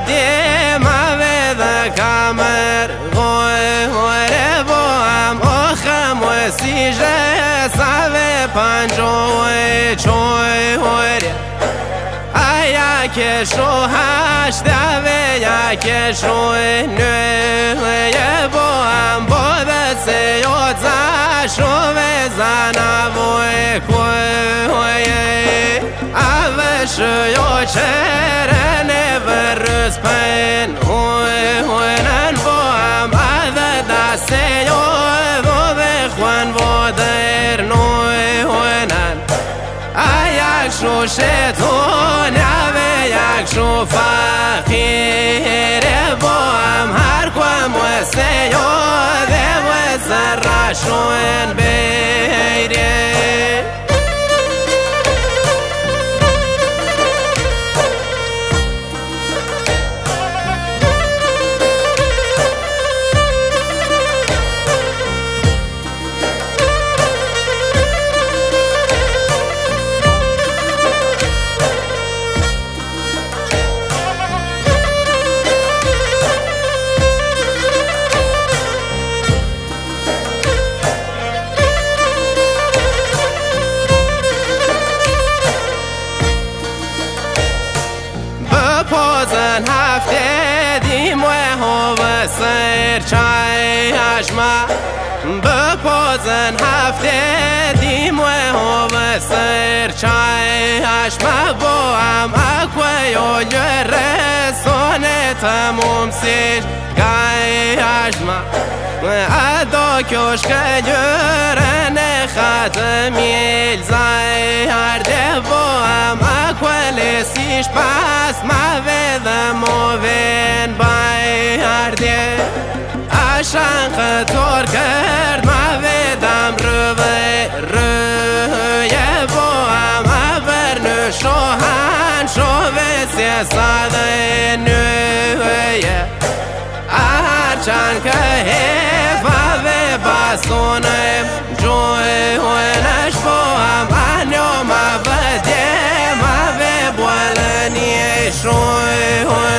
دی ما به کامر غوره بام آخم و سیجه ساوه پنجوه چوی هوره ایا کشو هشت دوه یا کشو نوه بام بوده سیوت زشو بزنه بوی کویه اوشو چره نورس پین هوینن بام اده دسته یو بخوان بودر نوی هوینن ایک شو شتون اوه یک شو فقیر بام هر کوم و سیاده و سرشون بیره پازن هفته دیم و هوا سر چای هشما بپازن هفته دیم و هوا سر چای هشما با هم اکوی و رسانه تموم سیش گای هشما ادا کشک جرن ختمیل زای هرده با هم اکوی سیش پس مویدم و وین بای هرده اشان خطور کرد مویدم روی با هم ابر نشوهن شوه سیساده نویه هرچند که حفظه بسونم جوی هونش با هم انیام بده موی بولنی شوی